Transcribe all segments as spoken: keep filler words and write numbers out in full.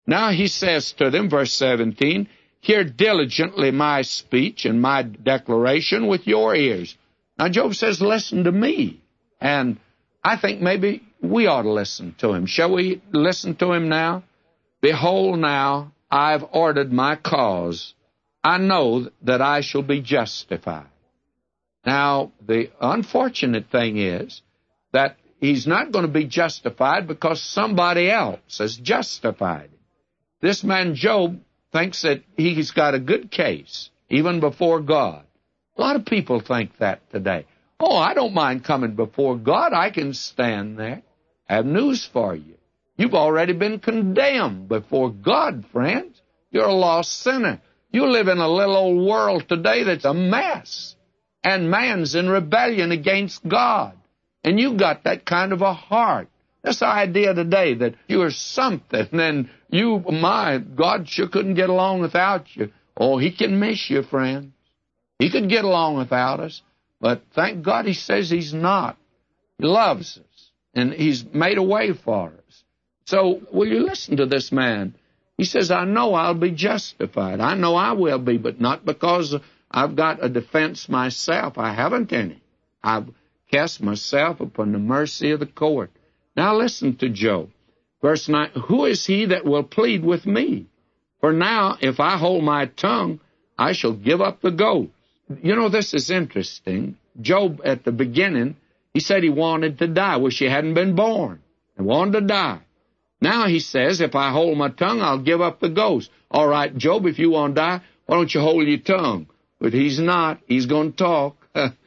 Now he says to them, verse seventeen, hear diligently my speech and my declaration with your ears. Now Job says, listen to me. And I think maybe we ought to listen to him. Shall we listen to him now? Behold now, I've ordered my cause. I know that I shall be justified. Now, the unfortunate thing is that he's not going to be justified because somebody else has justified him. This man Job thinks that he's got a good case, even before God. A lot of people think that today. Oh, I don't mind coming before God. I can stand there. I have news for you. You've already been condemned before God, friends. You're a lost sinner. You live in a little old world today that's a mess. And man's in rebellion against God. And you've got that kind of a heart. This idea today that you're something and you, my, God sure couldn't get along without you. Oh, he can miss you, friends. He could get along without us. But thank God he says he's not. He loves us. And he's made a way for us. So will you listen to this man? He says, I know I'll be justified. I know I will be, but not because I've got a defense myself. I haven't any. I've cast myself upon the mercy of the court. Now listen to Job. Verse nine, who is he that will plead with me? For now, if I hold my tongue, I shall give up the ghost. You know, this is interesting. Job, at the beginning, he said he wanted to die. Wish he hadn't been born. He wanted to die. Now he says, if I hold my tongue, I'll give up the ghost. All right, Job, if you want to die, why don't you hold your tongue? But he's not. He's going to talk.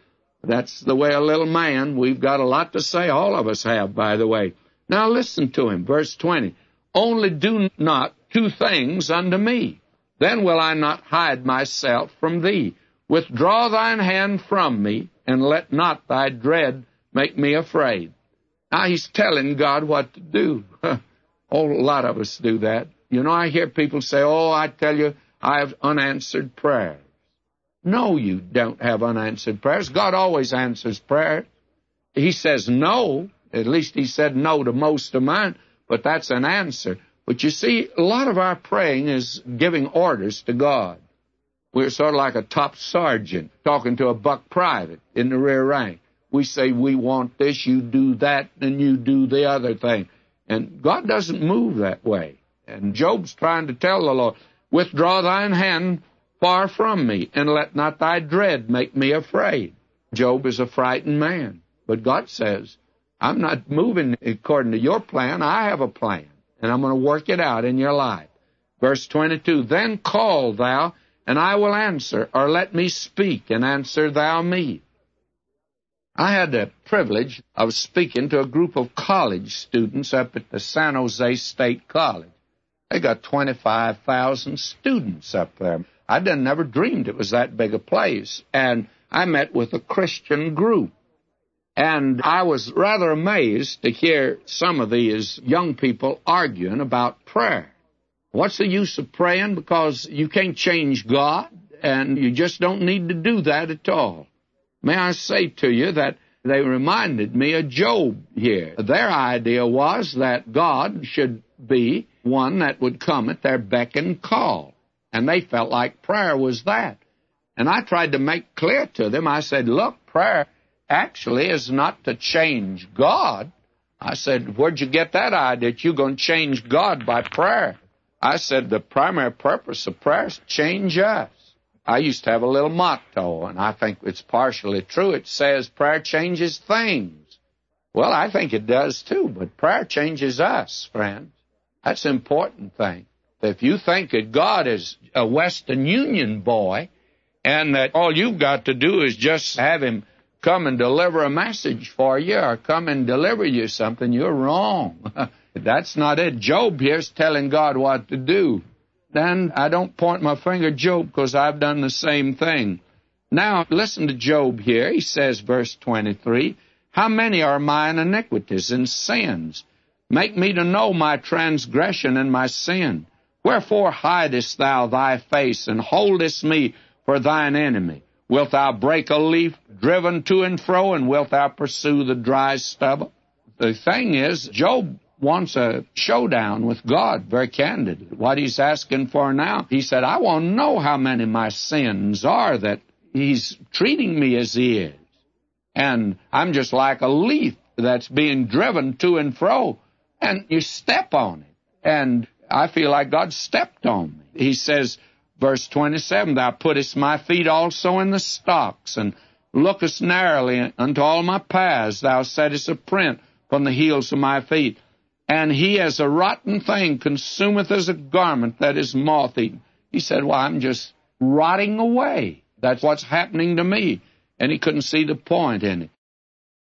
That's the way a little man. We've got a lot to say. All of us have, by the way. Now listen to him. Verse twenty. Only do not two things unto me. Then will I not hide myself from thee. Withdraw thine hand from me, and let not thy dread make me afraid. Now he's telling God what to do. Oh, a lot of us do that. You know, I hear people say, oh, I tell you, I have unanswered prayers. No, you don't have unanswered prayers. God always answers prayers. He says no. At least he said no to most of mine, but that's an answer. But you see, a lot of our praying is giving orders to God. We're sort of like a top sergeant talking to a buck private in the rear rank. We say, we want this, you do that, and you do the other thing. And God doesn't move that way. And Job's trying to tell the Lord, withdraw thine hand far from me, and let not thy dread make me afraid. Job is a frightened man. But God says, I'm not moving according to your plan. I have a plan, and I'm going to work it out in your life. Verse twenty-two, then call thou, and I will answer, or let me speak, and answer thou me. I had the privilege of speaking to a group of college students up at the San Jose State College. They got twenty-five thousand students up there. I didn't never dreamed it was that big a place. And I met with a Christian group. And I was rather amazed to hear some of these young people arguing about prayer. What's the use of praying? Because you can't change God, and you just don't need to do that at all. May I say to you that they reminded me of Job here. Their idea was that God should be one that would come at their beck and call. And they felt like prayer was that. And I tried to make clear to them, I said, look, prayer actually is not to change God. I said, where'd you get that idea that you're going to change God by prayer? I said, the primary purpose of prayer is to change us. I used to have a little motto, and I think it's partially true. It says prayer changes things. Well, I think it does too, but prayer changes us, friends. That's an important thing. If you think that God is a Western Union boy and that all you've got to do is just have him come and deliver a message for you or come and deliver you something, you're wrong. That's not it. Job here's telling God what to do. Then I don't point my finger at Job because I've done the same thing. Now, listen to Job here. He says, verse twenty-three, how many are mine iniquities and sins? Make me to know my transgression and my sin. Wherefore hidest thou thy face and holdest me for thine enemy? Wilt thou break a leaf driven to and fro, and wilt thou pursue the dry stubble? The thing is, Job wants a showdown with God, very candidly. What he's asking for now, he said, I want to know how many of my sins are that he's treating me as he is. And I'm just like a leaf that's being driven to and fro, and you step on it. And I feel like God stepped on me. He says, verse twenty-seven, thou puttest my feet also in the stocks, and lookest narrowly unto all my paths. Thou settest a print from the heels of my feet. And he, as a rotten thing, consumeth as a garment that is moth-eaten. He said, well, I'm just rotting away. That's what's happening to me. And he couldn't see the point in it.